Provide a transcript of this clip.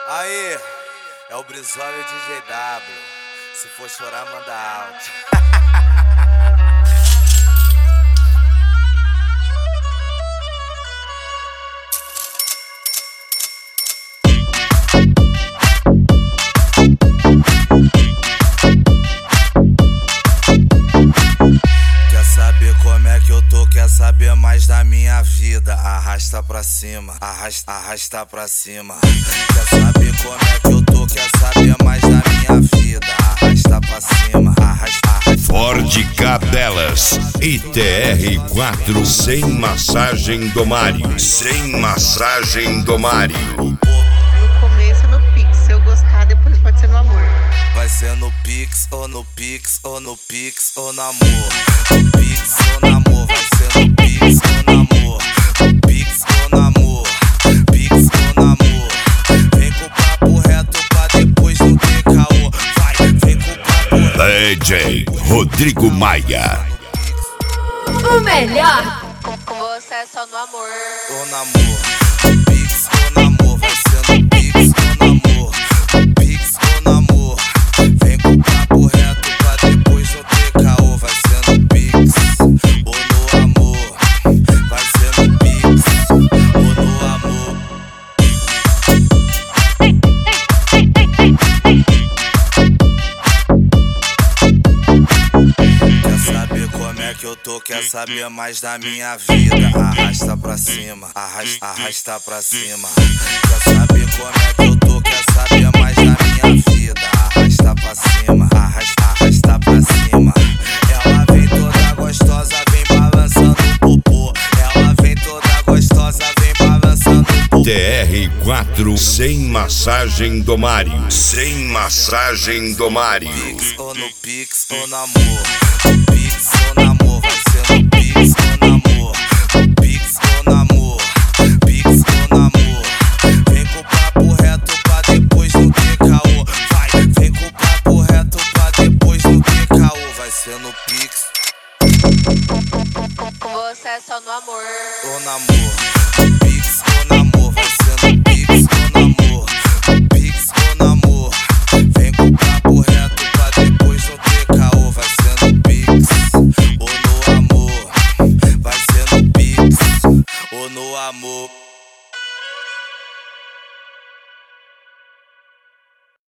Aí, é o Brizola e o DJ W. Se for chorar, manda áudio. Quer saber como é que eu tô? Quer saber mais da minha vida? Arrasta pra cima, arrasta pra cima. Quer saber como é que eu tô? Quer saber mais da minha vida? Arrasta pra cima, arrasta. Ford Cadelas ITR4 sem massagem do Mário. Sem massagem do Mário. No começo no Pix, se eu gostar, depois pode ser no amor. Vai ser no Pix, ou no Pix, ou no Pix, ou no amor. No Pix ou no amor, vai ser no Pix ou no amor. No Pix ou no amor, Pix ou no amor. Vem com o papo reto pra depois não ter caô. Vai, vem com o papo reto. DJ Rodrigo Maia. O melhor. Com você é só no amor. Ou no amor, no Pix ou no amor, vai ser no Pix ou no amor. No Pix ou no amor. Vem com o papo reto pra depois não ter caô. Vai ser no Pix ou no amor. Vai ser no Pix ou no amor. Quer saber como é que eu tô? Quer saber mais da minha vida? Arrasta pra cima, arrasta pra cima. Quer saber como é que eu tô? Quer saber mais da minha vida? Arrasta pra cima, arrasta pra cima. Ela vem toda gostosa, vem balançando o popô. Ela vem toda gostosa, vem balançando o popô. TR4 sem massagem do Mário. Sem massagem do Mário. Pix ou no Pix ou no amor. No Pix ou no amor, vai ser no Pix ou no amor. No Pix ou no amor, Pix ou no amor. Vem com o papo reto pra depois não ter caô. Vai, vem com o papo reto pra depois não ter caô. Vai ser no Pix Com você é só no amor. ou no amor.